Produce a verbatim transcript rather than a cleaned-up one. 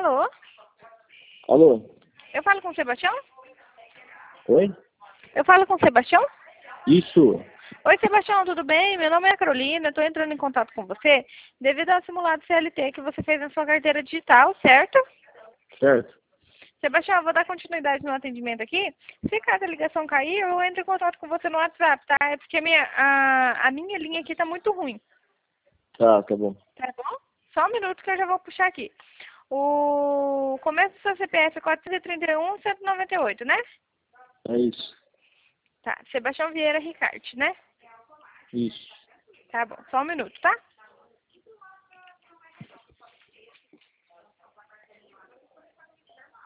Alô? Alô? Eu falo com o Sebastião? Oi? Eu falo com o Sebastião? Isso. Oi, Sebastião, tudo bem? Meu nome é Carolina, estou entrando em contato com você devido ao simulado C L T que você fez na sua carteira digital, certo? Certo. Sebastião, eu vou dar continuidade no atendimento aqui. Se caso a ligação cair, eu entro em contato com você no WhatsApp, tá? É porque a minha, a, a minha linha aqui tá muito ruim. Tá, tá bom. Tá bom? Só um minuto que eu já vou puxar aqui. O começo do seu C P F é quatrocentos e trinta e um, cento e noventa e oito, né? É isso. Tá. Sebastião Vieira Ricarte, né? Isso. Tá bom. Só um minuto, tá?